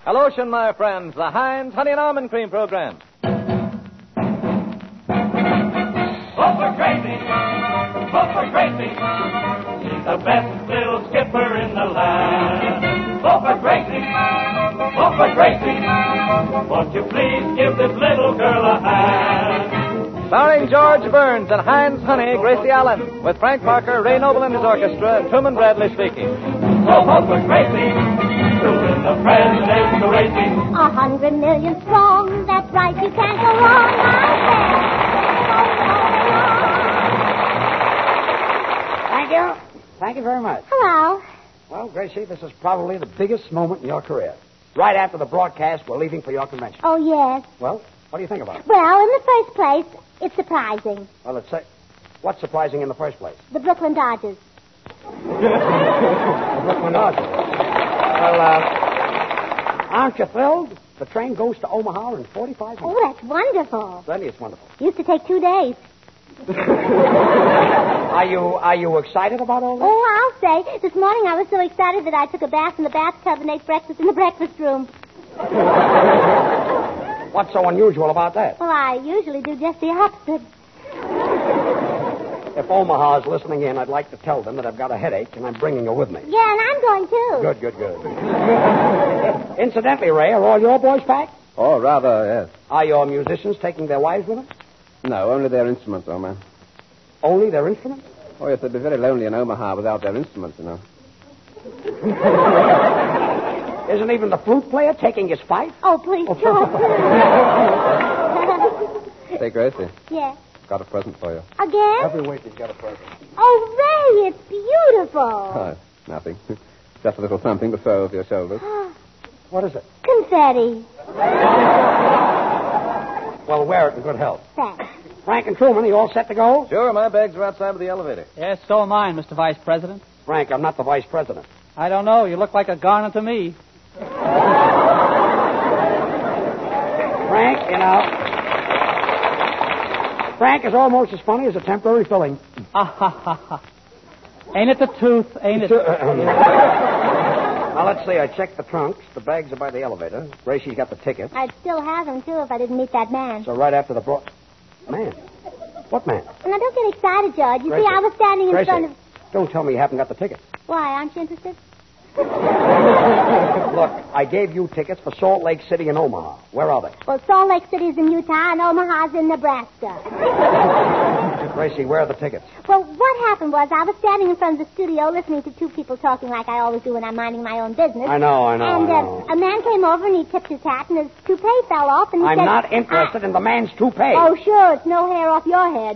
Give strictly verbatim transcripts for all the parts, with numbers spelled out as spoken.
Hello, my friends, the Heinz Honey and Almond Cream Program. Vote for Gracie! Vote for Gracie! She's the best little skipper in the land. Vote for Gracie! Vote for Gracie! Won't you please give this little girl a hand? Starring George Burns and Heinz Honey, Gracie Allen, with Frank Parker, Ray Noble and his orchestra, and Truman Bradley speaking. So vote for Gracie to win the presidential racing. A hundred million strong, that's right, you can't go wrong, Thank you. Thank you very much. Hello. Well, Gracie, this is probably the biggest moment in your career. Right after the broadcast, we're leaving for your convention. Oh, yes. Well, what do you think about it? Well, in the first place, it's surprising. Well, let's say, what's surprising in the first place? The Brooklyn Dodgers. The Brooklyn Dodgers. Well, uh, aren't you thrilled? The train goes to Omaha in forty-five minutes. Oh, that's wonderful. Really, it's wonderful. Used to take two days. Are you are you excited about all this? Oh, I'll say. This morning I was so excited that I took a bath in the bathtub and ate breakfast in the breakfast room. What's so unusual about that? Well, I usually do just the opposite. If Omaha's listening in, I'd like to tell them that I've got a headache and I'm bringing her with me. Yeah, and I'm going too. Good, good, good. Incidentally, Ray, are all your boys packed? Oh, rather, yes. Are your musicians taking their wives with them? No, only their instruments, old man. Only their instruments? Oh, yes, they'd be very lonely in Omaha without their instruments, you know. Isn't even the flute player taking his fife? Oh, please, George. Say, Gracie, Yeah. got a present for you. Again? Every week he's got a present. Oh, Ray, it's beautiful. Oh, nothing. Just a little something to throw over your shoulders. What is it? Confetti. Well, wear it in good health. Thanks. Frank and Truman, are you all set to go? Sure, my bags are outside of the elevator. Yes, so am I, Mister Vice President. Frank, I'm not the vice president. I don't know. You look like a garner to me. Frank, you know. Frank is almost as funny as a temporary filling. Ha, ha, ha, ha. Ain't it the truth? Ain't it? Now, let's see. I checked the trunks. The bags are by the elevator. Gracie's got the tickets. I'd still have them, too, if I didn't meet that man. So right after the bro... Man? What man? Now, don't get excited, George. You Gracie. see, I was standing in Gracie, front of... don't tell me you haven't got the tickets. Why, aren't you interested? Look, I gave you tickets for Salt Lake City and Omaha. Where are they? Well, Salt Lake City's in Utah and Omaha's in Nebraska. Gracie, where are the tickets? Well, what happened was I was standing in front of the studio listening to two people talking like I always do when I'm minding my own business. I know, I know, And I uh, know. a man came over and he tipped his hat and his toupee fell off and he I'm said... not interested in the man's toupee. Oh, sure, it's no hair off your head.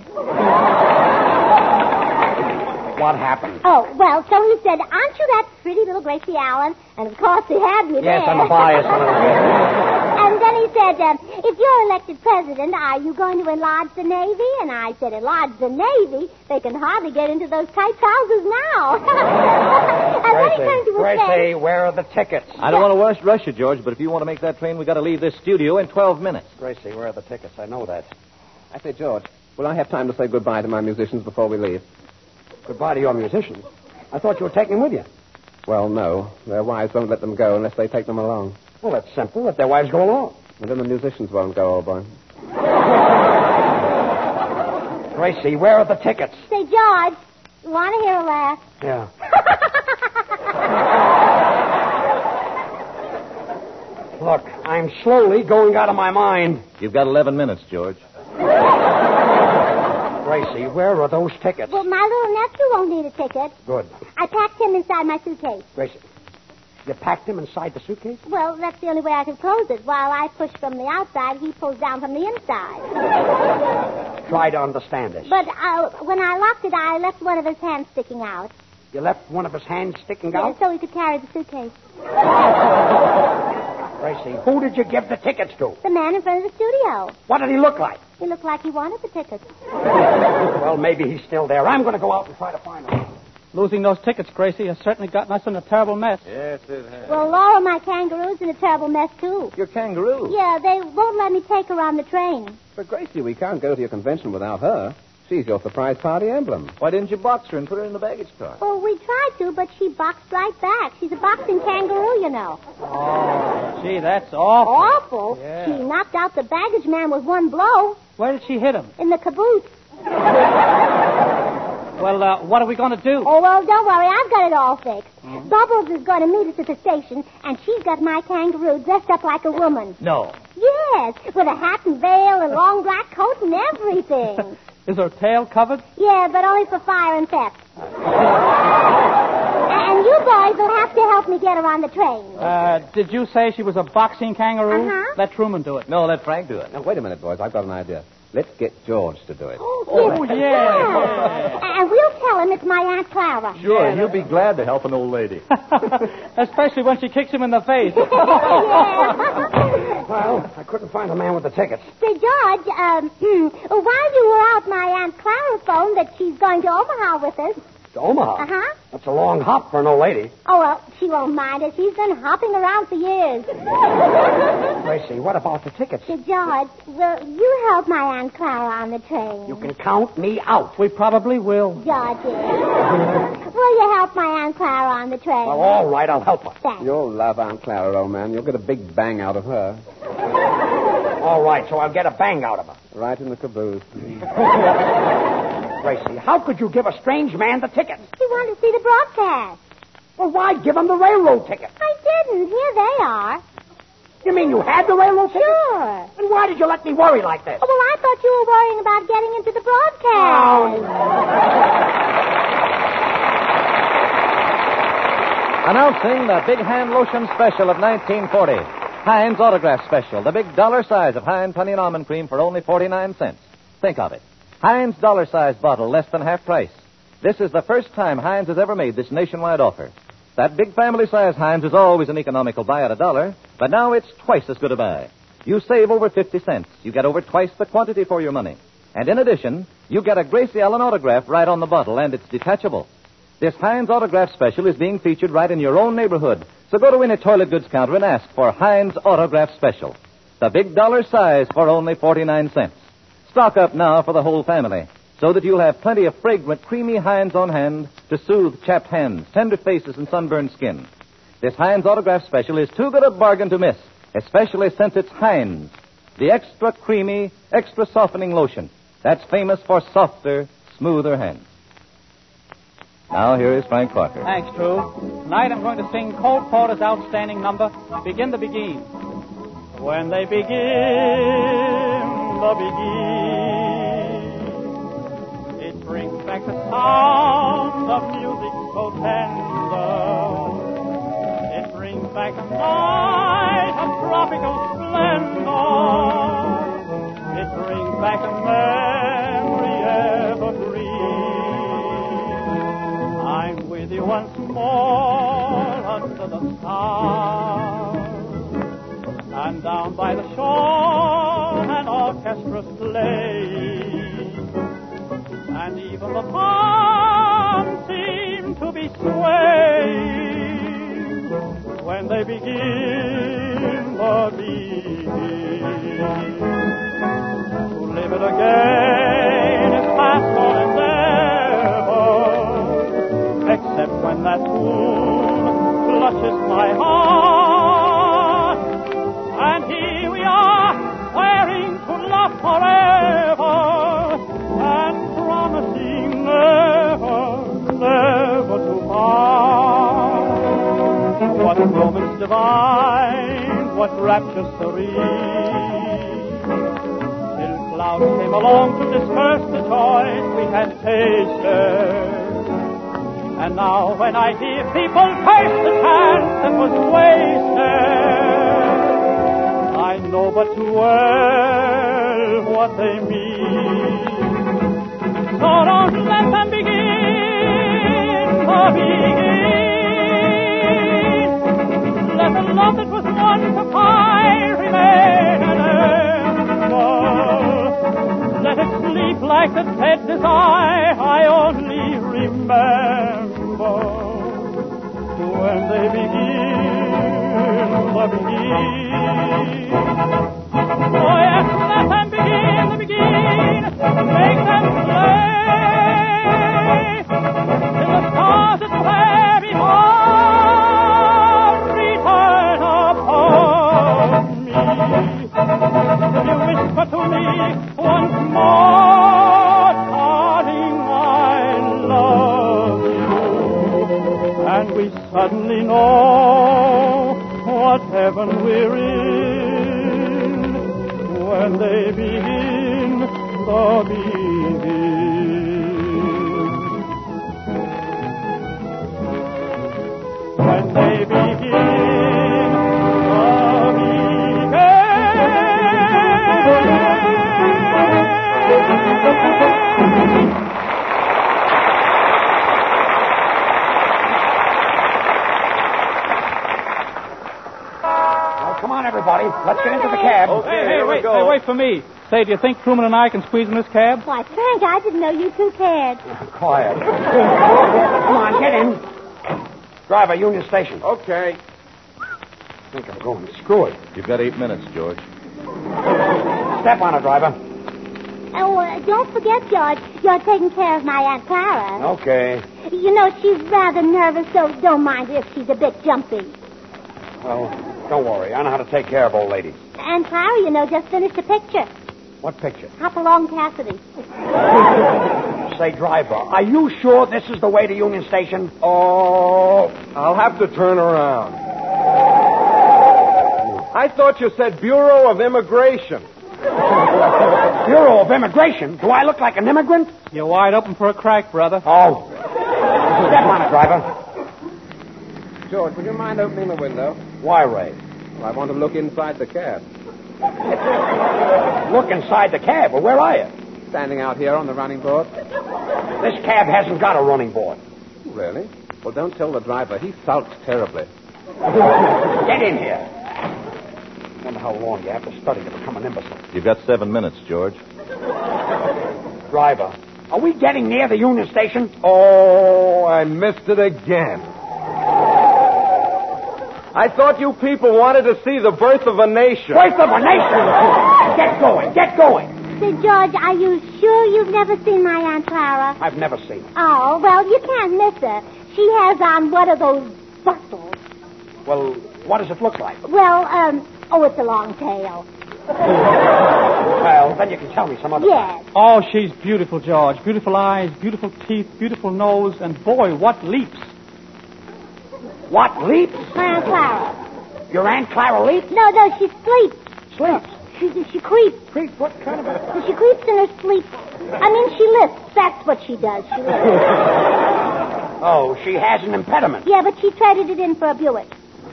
What happened? Oh, well, so he said, aren't you that pretty little Gracie Allen? And, of course, he had me Yes, there. I'm a bias a little bit. And then he said, um, if you're elected president, are you going to enlarge the Navy? And I said, enlarge the Navy? They can hardly get into those tight trousers now. And then he turned to his Gracie, face. where are the tickets? I don't want to rush, rush you, George, but if you want to make that train, we've got to leave this studio in twelve minutes. Gracie, where are the tickets? I know that. I say, George, will I have time to say goodbye to my musicians before we leave? Goodbye to your musicians. I thought you were taking them with you. Well, no. Their wives won't let them go unless they take them along. Well, that's simple. Let their wives go along. And then the musicians won't go, old boy. Gracie, where are the tickets? Say, George, you want to hear a laugh? Yeah. Look, I'm slowly going out of my mind. You've got eleven minutes, George. Gracie, where are those tickets? Well, my little nephew won't need a ticket. Good. I packed him inside my suitcase. Gracie, you packed them inside the suitcase? Well, that's the only way I could close it. While I push from the outside, he pulls down from the inside. Try to understand this. But uh, when I locked it, I left one of his hands sticking out. You left one of his hands sticking Yeah, out? so he could carry the suitcase. Gracie, who did you give the tickets to? The man in front of the studio. What did he look like? He looked like he wanted the tickets. Well, maybe he's still there. I'm going to go out and try to find him. Losing those tickets, Gracie, has certainly gotten us in a terrible mess. Yes, it has. Well, Laura, my kangaroo's in a terrible mess, too. Your kangaroo. Yeah, they won't let me take her on the train. But, Gracie, we can't go to your convention without her. She's your surprise party emblem. Why didn't you box her and put her in the baggage car? Well, we tried to, but she boxed right back. She's a boxing kangaroo, you know. Oh, gee, that's awful. Awful. Yeah. She knocked out the baggage man with one blow Where did she hit him? in the caboose. Well, uh, what are we going to do? Oh, well, don't worry. I've got it all fixed. Mm-hmm. Bubbles is going to meet us at the station, and she's got my kangaroo dressed up like a woman. No. Yes, with a hat and veil and long black coat and everything. Is her tail covered? Yeah, but only for fire and theft. And you boys will have to help me get her on the train. Uh, did you say she was a boxing kangaroo? Uh-huh. Let Truman do it. No, let Frank do it. Now, wait a minute, boys. I've got an idea. Let's get George to do it. Oh, yeah. yeah. And we'll tell him it's my Aunt Clara. Sure, and he'll be glad to help an old lady. Especially when she kicks him in the face. Yeah. Well, I couldn't find the man with the tickets. Say, George, um, while you were out, my Aunt Clara phoned that she's going to Omaha with us. To Omaha? Uh-huh. That's a long hop for an old lady. Oh, well, she won't mind us. She's been hopping around for years. Tracy, what about the tickets? Say, George, will you help my Aunt Clara on the train? You can count me out. We probably will. George, will you help my Aunt Clara on the train? Well, all right, I'll help her. Thanks. You'll love Aunt Clara, old man. You'll get a big bang out of her. All right, so I'll get a bang out of her. Right in the caboose. Tracy, how could you give a strange man the tickets? He wanted to see the broadcast. Well, why give him the railroad ticket? I didn't. Here they are. You mean you had the railroad ticket? Sure. Then why did you let me worry like this? Oh, well, I thought you were worrying about getting into the broadcast. Announcing the Big Hand Lotion Special of nineteen forty. Heinz Autograph Special, the big dollar size of Heinz Honey and Almond Cream for only forty-nine cents. Think of it. Heinz dollar size bottle, less than half price. This is the first time Heinz has ever made this nationwide offer. That big family size Heinz is always an economical buy at a dollar, but now it's twice as good a buy. You save over fifty cents. You get over twice the quantity for your money. And in addition, you get a Gracie Allen autograph right on the bottle, and it's detachable. This Heinz Autograph Special is being featured right in your own neighborhood. So go to any toilet goods counter and ask for Heinz Autograph Special. The big dollar size for only forty-nine cents. Stock up now for the whole family, so that you'll have plenty of fragrant, creamy Heinz on hand to soothe chapped hands, tender faces, and sunburned skin. This Heinz Autograph Special is too good a bargain to miss, especially since it's Heinz, the extra creamy, extra softening lotion that's famous for softer, smoother hands. Now, here is Frank Parker. Thanks, True. Tonight I'm going to sing Cole Porter's outstanding number, Begin the Begin. When they begin the begin, it brings back the sound of music so tender. It brings back a night of tropical splendor. It brings back a memory evergreen. I'm with you once more under the stars, and down by the shore an orchestra's playing, and even the palms seem to be swaying when they begin the beat. To live it again is past gone and never, except when that moon flushes my heart, and here we are swearing to love forever and promising never, never to part. What romance divine, what rapture serene, till clouds came along to disperse the joys we had tasted. And now when I hear people curse the chance that was wasted, I know but too well what they mean. So don't let them begin to begin. Let the love that was once a fire remain an ember. Let it sleep like the dead desire I only remember. When they begin the begin. Oh yes, let them begin the begin. Make them play. what heaven we're in when they begin the begin. When they begin the begin. Come on, everybody. Let's get into the cab. Okay, hey, hey, wait, hey, wait for me. Say, do you think Truman and I can squeeze in this cab? Why, Frank, I didn't know you two cared. Quiet. Come on, get in. Driver, Union Station. Okay. I think I'm going. Screw it. You've got eight minutes, George. Step on it, driver. Oh, uh, don't forget, George, you're taking care of my Aunt Clara. Okay. You know, she's rather nervous, so don't mind her if she's a bit jumpy. Well, don't worry. I know how to take care of old ladies. Aunt Clara, you know, just finished a picture. What picture? Hopalong Cassidy. Say, driver, are you sure this is the way to Union Station? Oh, I'll have to turn around. I thought you said Bureau of Immigration. Bureau of Immigration? Do I look like an immigrant? You're wide open for a crack, brother. Oh. Step on it, driver. George, would you mind opening the window? Why, Ray? Well, I want to look inside the cab. Look inside the cab. Well, where are you? Standing out here on the running board. This cab hasn't got a running board. Really? Well, don't tell the driver. He sulks terribly. Get in here. I wonder how long you have to study to become an imbecile. You've got seven minutes, George. Driver, are we getting near the Union Station? Oh, I missed it again. I thought you people wanted to see the birth of a nation. Birth of a nation? Get going, get going. Say, George, are you sure you've never seen my Aunt Clara? I've never seen her. Oh, well, you can't miss her. She has on one of those bustles. Well, what does it look like? Well, um, oh, it's a long tail. Well, then you can tell me some other Yes. time. Oh, she's beautiful, George. Beautiful eyes, beautiful teeth, beautiful nose, and boy, what leaps. What, leaps? My Aunt Clara. Your Aunt Clara leaps? No, no, she sleeps. Sleeps. She, she creeps. Creep, what kind of a... She creeps in her sleep. I mean, she lifts. That's what she does. She lifts. Oh, she has an impediment. Yeah, but she traded it in for a Buick.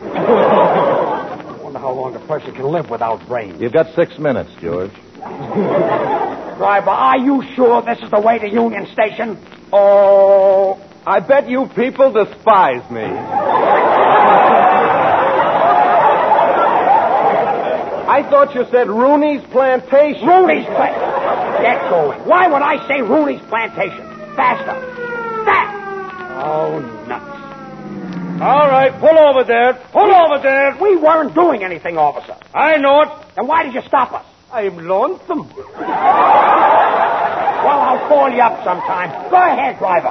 I wonder how long a person can live without brains. You've got six minutes, George. Driver, are you sure this is the way to Union Station? Oh, I bet you people despise me. I thought you said Rooney's Plantation. Rooney's Plantation. Get going. Why would I say Rooney's Plantation? Faster. Fast. Oh, nuts. All right, pull over there. Pull over there. We weren't doing anything, officer. I know it. Then why did you stop us? I'm lonesome. Well, I'll call you up sometime. Go ahead, driver.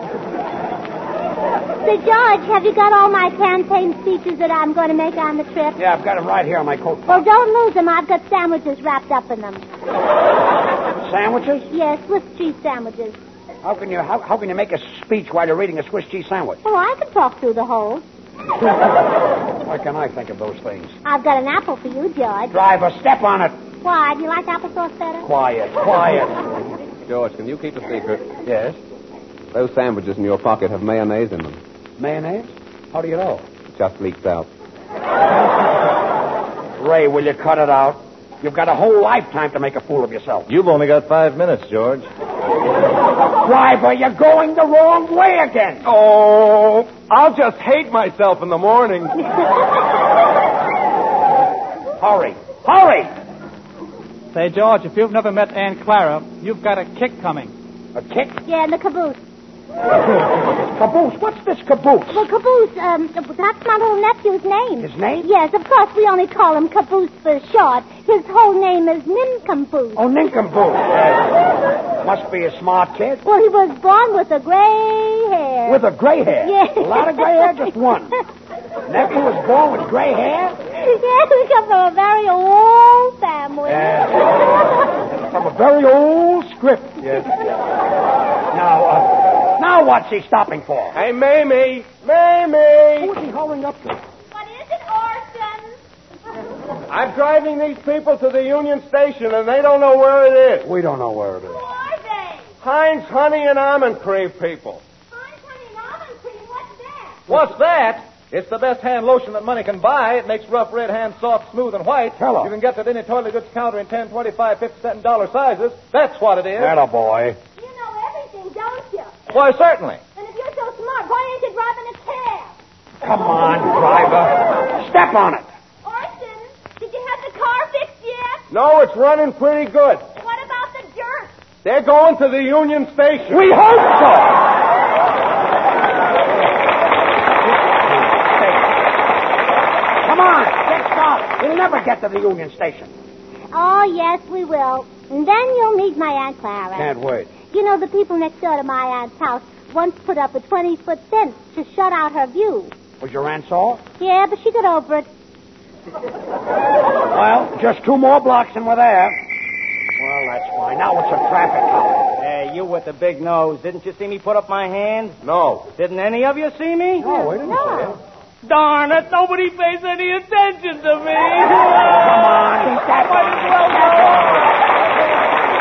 Say, George, have you got all my campaign speeches that I'm going to make on the trip? Yeah, I've got them right here on my coat. Well, don't lose them. I've got sandwiches wrapped up in them. Sandwiches? Yes, Swiss cheese sandwiches. How can you how, how can you make a speech while you're eating a Swiss cheese sandwich? Oh, I can talk through the hole. Why can't I think of those things? I've got an apple for you, George. Driver, step on it. Why? Do you like applesauce better? Quiet, quiet. George, can you keep a secret? Yes? Those sandwiches in your pocket have mayonnaise in them. Mayonnaise? How do you know? It just leaked out. Ray, will you cut it out? You've got a whole lifetime to make a fool of yourself. You've only got five minutes, George. Driver, you're going the wrong way again. Oh, I'll just hate myself in the morning. Hurry, hurry. Say, George, if you've never met Aunt Clara, you've got a kick coming. A kick? Yeah, in the caboose. Caboose? What's this caboose? Well, Caboose, um, that's my little nephew's name. His name? Yes, of course, we only call him Caboose for short. His whole name is Nincompoose. Oh, nincompoop. Yes. Must be a smart kid. Well, he was born with a gray hair. With a gray hair? Yes. A lot of gray hair, just one. Nephew was born with gray hair? Yes, we come from a very old family. Yes. From a very old script. Yes. Now, uh, now what's he stopping for? Hey, Mamie! Mamie! Who's he hauling up to? What is it, Orson? I'm driving these people to the Union Station, and they don't know where it is. We don't know where it Who is. are they? Heinz Honey and Almond Cream people. Heinz Honey and Almond Cream. What's that? What's that? It's the best hand lotion that money can buy. It makes rough red hands soft, smooth, and white. Tell 'em. You can get it at any toilet goods counter in ten, twenty-five, fifty cent, and dollar sizes. That's what it is. Atta boy. You know everything, don't you? Why, certainly. And if you're so smart, why ain't you driving a cab? Come on, driver. Step on it. Orson, did you have the car fixed yet? No, it's running pretty good. What about the dirt? They're going to the Union Station. We hope so. Come on, get started. We'll never get to the Union Station. Oh, yes, we will. And then you'll meet my Aunt Clara. Can't wait. You know, the people next door to my aunt's house once put up a twenty-foot fence to shut out her view. Was your aunt sore? Yeah, but she got over it. Well, just two more blocks and we're there. Well, that's fine. Now it's a traffic cop. Hey, you with the big nose. Didn't you see me put up my hand? No. Didn't any of you see me? No, we didn't see it. Darn it, nobody pays any attention to me. Come on, step on it. Step on it.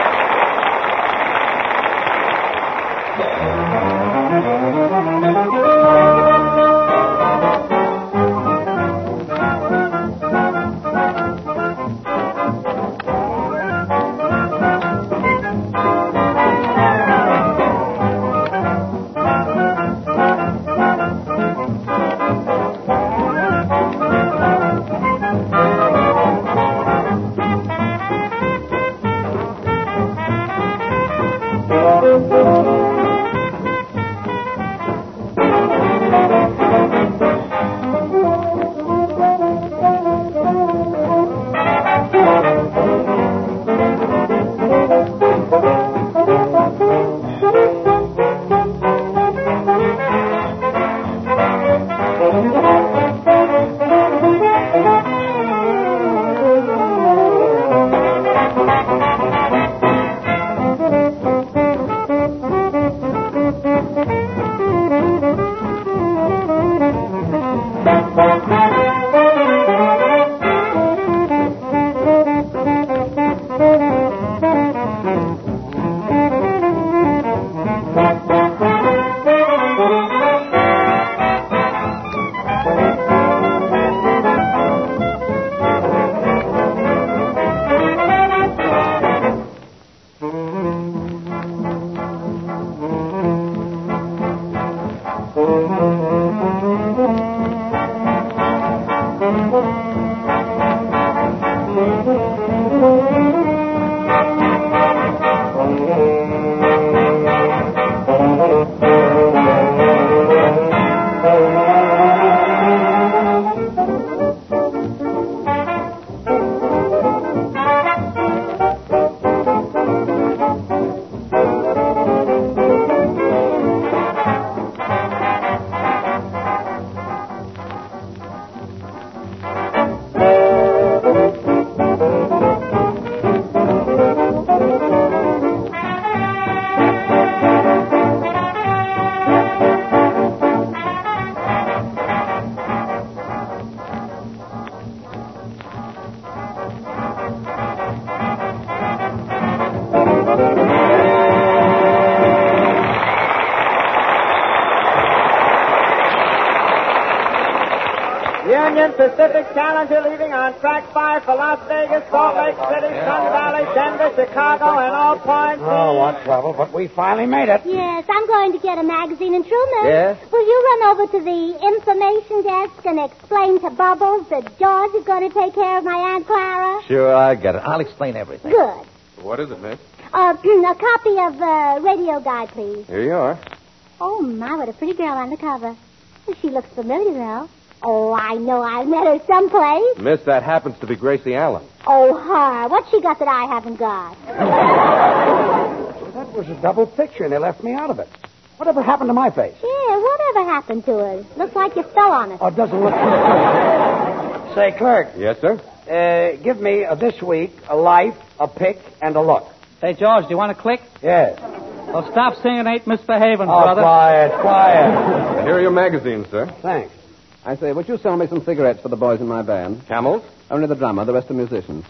Union Pacific Challenger leaving on track five for Las Vegas, Salt Lake City, Sun Valley, Denver, Chicago, and all points. Oh, what trouble, but we finally made it. Yes, I'm going to get a magazine. And Truman, Yes? will you run over to the information desk and explain to Bubbles that George is going to take care of my Aunt Clara? Sure, I get it. I'll explain everything. Good. What is it, miss? Uh, a copy of uh, Radio Guide, please. Here you are. Oh, my, what a pretty girl on the cover. She looks familiar, though. Oh, I know I've met her someplace. Miss, that happens to be Gracie Allen. Oh, her. What's she got that I haven't got? That was a double picture, and they left me out of it. Whatever happened to my face? Yeah, whatever happened to her? Looks like you fell on it. Oh, it doesn't look good. Say, clerk, Yes, sir? uh, give me a this week, a life, a pick, and a look. Hey, George, do you want to click? Yes. Well, stop singing Ain't Misbehaving, Oh, brother. quiet, quiet. Here are your magazines, sir. Thanks. I say, would you sell me some cigarettes for the boys in my band? Camels? Only the drummer, the rest are musicians.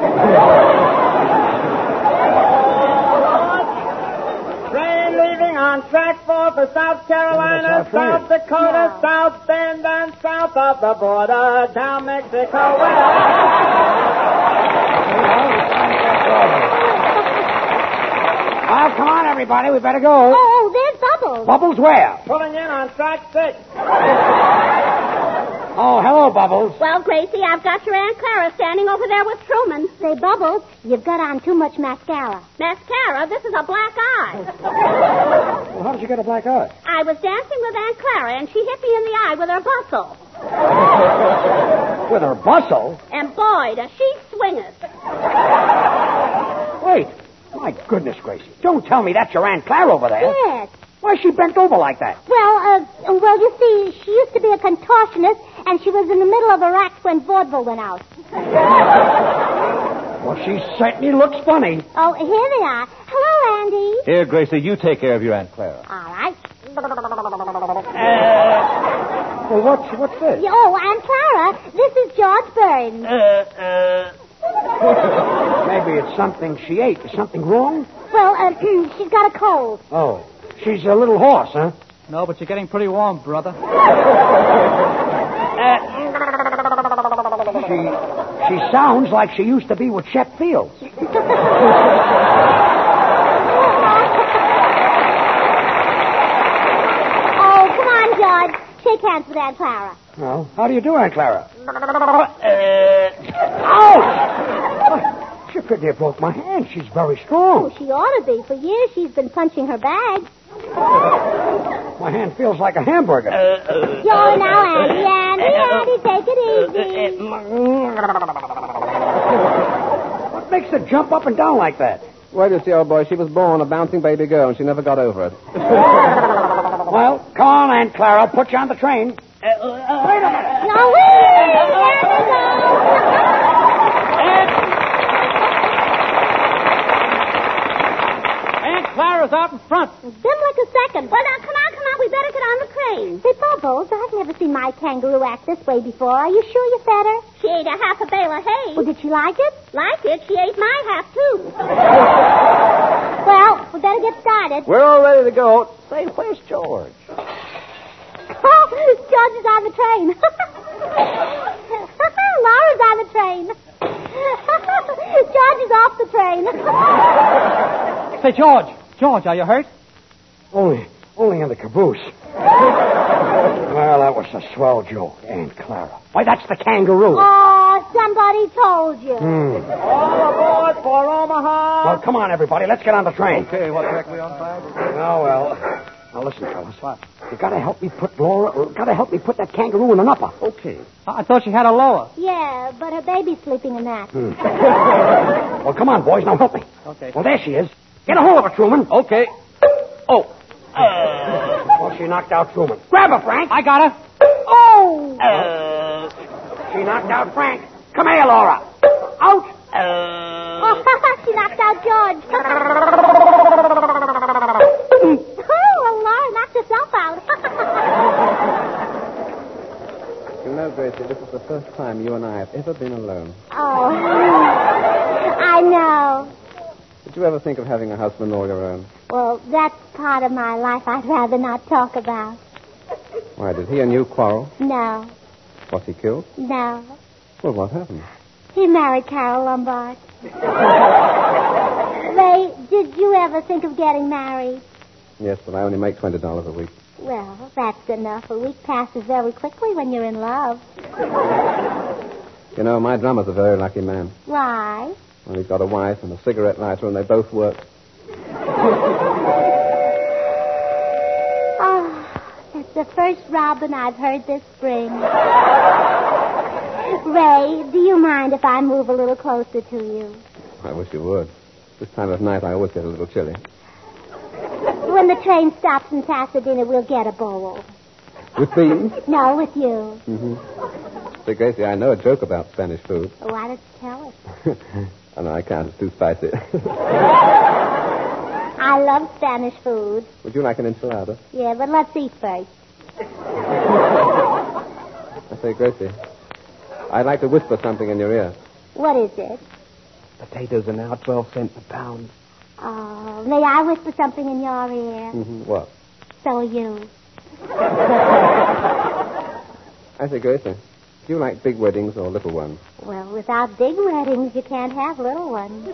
Train leaving on track four for South Carolina, South Dakota, No. South Bend, and south of the border, down Mexico. Well, come on, everybody. We better go. Oh, there's Bubbles. Bubbles where? Pulling in on track six. Oh, hello, Bubbles. Well, Gracie, I've got your Aunt Clara standing over there with Truman. Say, Bubbles, you've got on too much mascara. Mascara? This is a black eye. Well, how did you get a black eye? I was dancing with Aunt Clara, and she hit me in the eye with her bustle. With her bustle? And boy, does she swing us. Wait. My goodness, Gracie. Don't tell me that's your Aunt Clara over there. Yes. Why is she bent over like that? Well, uh, well, you see, she used to be a contortionist, and she was in the middle of a act when vaudeville went out. Well, she certainly looks funny. Oh, here they are. Hello, Andy. Here, Gracie, you take care of your Aunt Clara. All right. Well, what's, what's this? Oh, Aunt Clara, this is George Burns. Maybe it's something she ate. Is something wrong? Well, uh, she's got a cold. Oh. She's a little hoarse, huh? No, but you're getting pretty warm, brother. She she sounds like she used to be with Shep Fields. Oh, come on, George. Shake hands with Aunt Clara. Well, how do you do, Aunt Clara? Ouch! She could have broke my hand. She's very Oh, strong. she ought to be. For years, she's been punching her bag. My hand feels like a hamburger. Yo, now, Andy, Andy, Andy, take it easy. What makes her jump up and down like that? Well, you see, old boy, she was born a bouncing baby girl, and she never got over it. Well, come on, Aunt Clara. I'll put you on the train. No, wait! Aunt Clara's out in front. Dim like a second. Well, now, come on, come on. We better get on the train. Say, Bubbles, I've never seen my kangaroo act this way before. Are you sure you fed her? She ate a half a bale of hay. Well, did she like it? Like it? She ate my half, too. Well, we better get started. We're all ready to go. Say, where's George? George is on the train. Laura's on the train. George is off the train. Say, George. George, are you hurt? Only, only in the caboose. Well, that was a swell joke, Aunt Clara. Why, that's the kangaroo. Oh, somebody told you. Hmm. All aboard for Omaha. Well, come on, everybody. Let's get on the train. Okay, what track are we on, five? Oh, well. Now, listen, fellas. What? You gotta help me put Laura, or gotta help me put that kangaroo in an upper. Okay. I thought she had a lower. Yeah, but her baby's sleeping in that. Hmm. Well, come on, boys. Now help me. Okay. Well, there she is. Get a hold of her, Truman. Okay. Oh. Well, she knocked out Truman. Grab her, Frank. I got her. Oh! She knocked out Frank. Come here, Laura. Out. Oh, she knocked out George. Oh, well, Laura knocked herself out. You know, Gracie, this is the first time you and I have ever been alone. Oh, I know. Did you ever think of having a husband all your own? Well, that's part of my life I'd rather not talk about. Why, did he and you quarrel? No, Was he killed? no. Well, what happened? He married Carol Lombard. Ray, did you ever think of getting married? Yes, but I only make twenty dollars a week. Well, that's enough. A week passes very quickly when you're in love. You know, my drummer's a very lucky man. Why? Well, he's got a wife and a cigarette lighter, and they both work. Oh, that's the first robin I've heard this spring. Ray, do you mind if I move a little closer to you? I wish you would. This time of night, I always get a little chilly. When the train stops in Pasadena, we'll get a bowl. With beans? No, with you. Mm-hmm. Say, Gracie, I know a joke about Spanish food. Why don't you tell us? Oh, no, I can't. It's too spicy. I love Spanish food. Would you like an enchilada? Yeah, but let's eat first. say, Gracie, I'd like to whisper something in your ear. What is it? Potatoes are now twelve cents a pound. Oh, may I whisper something in your ear? Mm-hmm. What? So are you. I say, Gracie, do you like big weddings or little ones? Well, without big weddings, you can't have little ones.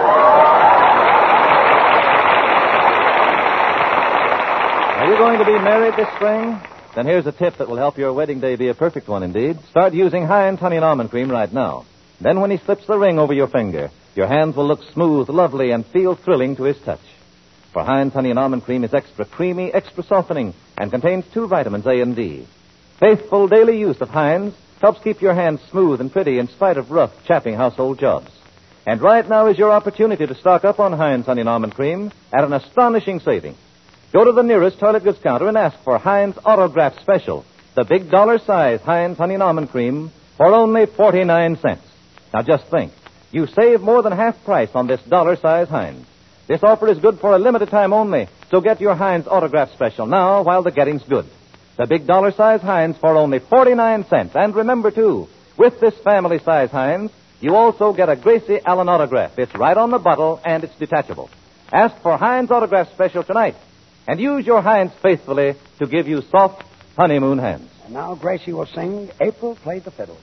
Are you going to be married this spring? Then here's a tip that will help your wedding day be a perfect one indeed. Start using Heinz Honey and Almond Cream right now. Then when he slips the ring over your finger, your hands will look smooth, lovely, and feel thrilling to his touch. For Heinz Honey and Almond Cream is extra creamy, extra softening, and contains two vitamins, A and D. Faithful daily use of Heinz helps keep your hands smooth and pretty in spite of rough, chapping household jobs. And right now is your opportunity to stock up on Heinz Honey and Almond Cream at an astonishing saving. Go to the nearest toilet goods counter and ask for Heinz Autograph Special, the big dollar size Heinz Honey and Almond Cream, for only forty-nine cents. Now just think. You save more than half price on this dollar size Heinz. This offer is good for a limited time only, so get your Heinz Autograph Special now while the getting's good. The big dollar size Heinz for only forty-nine cents. And remember, too, with this family size Heinz, you also get a Gracie Allen autograph. It's right on the bottle, and it's detachable. Ask for Heinz Autograph Special tonight, and use your Heinz faithfully to give you soft honeymoon hands. And now Gracie will sing April Played the Fiddle.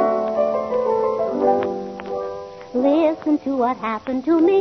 Listen to what happened to me.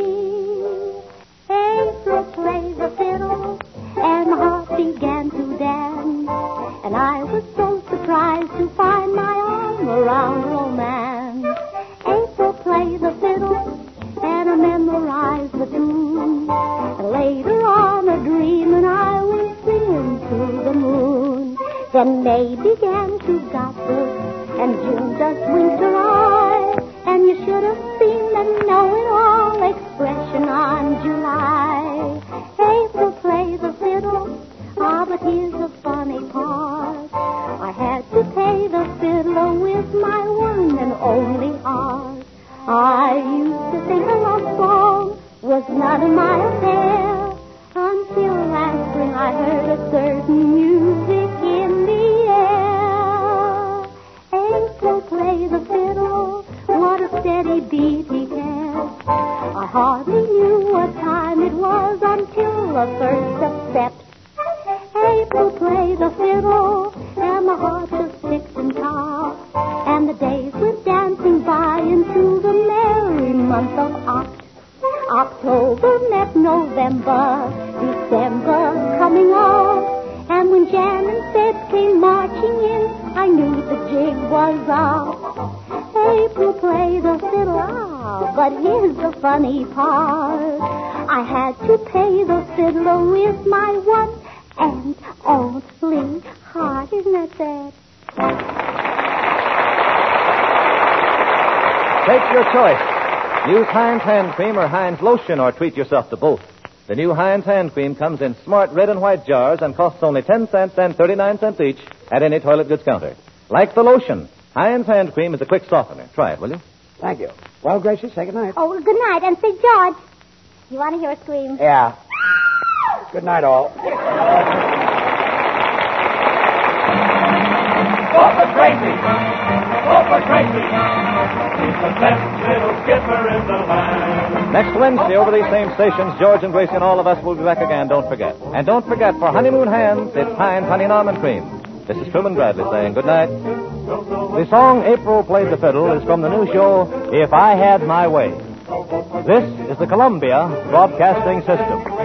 April played the fiddle, and my heart began to dance. And I was so surprised to find my arm around romance. April played the fiddle, and I memorized the tune. And later on a dream, and I was singing to the moon. Then May began to gossip, and June just winked her eye. And you should have seen the know-it-all expression on July. April played the fiddle, ah, but here's the funny part. I had to pay the fiddler with my one and only heart. I used to think a love song was none of my affair, until last spring I heard a certain music in the air. April played the fiddle, what a steady beat he had. I hardly knew what time it was until the first of Sept. April played the fiddle, and my heart just ticked and topped. And the days went dancing by into the merry month of Oct. October met November, December coming on. And when Jan and Feb came marching in, I knew the jig was off. April played the fiddle, ah, but here's the funny part. I had to pay the fiddler with my one and only heart. Isn't that sad? Take your choice. Use Heinz Hand Cream or Heinz Lotion, or treat yourself to both. The new Heinz Hand Cream comes in smart red and white jars and costs only ten cents and thirty-nine cents each at any toilet goods counter. Like the lotion, Heinz Hand Cream is a quick softener. Try it, will you? Thank you. Well, Gracie, say good night. Oh, well, good night. And say, George, you want to hear a scream? Yeah. Good night, all. Go for Gracie! Go for Gracie! He's the best little skipper in the land. Next Wednesday, over these same stations, George and Gracie and all of us will be back again, don't forget. And don't forget, for honeymoon hands, it's Heinz Honey and Almond Cream. This is Truman Bradley saying good night. The song April Played the Fiddle is from the new show, If I Had My Way. This is the Columbia Broadcasting System.